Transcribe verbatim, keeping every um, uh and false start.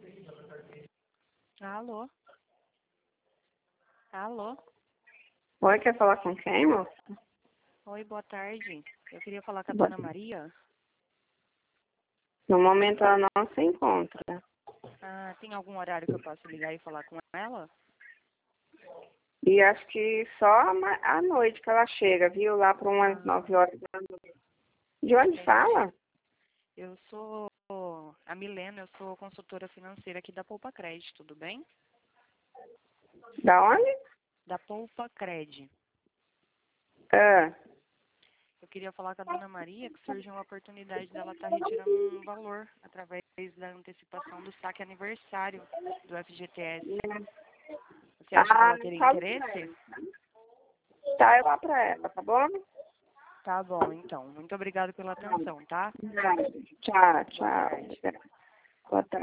Alô? Alô? Oi, quer falar com quem, moça? Oi, boa tarde. Eu queria falar com a Boa- dona Maria. No momento ela não se encontra. Ah, tem algum horário que eu posso ligar e falar com ela? E acho que só ma- à noite que ela chega, viu? Lá por umas Ah, nove horas da noite. De onde entendi. fala? Eu sou a Milena, eu sou consultora financeira aqui da Poupa Cred, tudo bem? Da onde? Da Poupa Cred. Ah, Eu queria falar com a dona Maria que surgiu uma oportunidade dela estar retirando um valor através da antecipação do saque aniversário do F G T S. Você acha que ah ela teria fala. interesse? Tá, eu lá pra ela, tá bom? Tá bom, então. Muito obrigada pela atenção, tá? Tchau, Boa tchau. tarde. Boa tarde.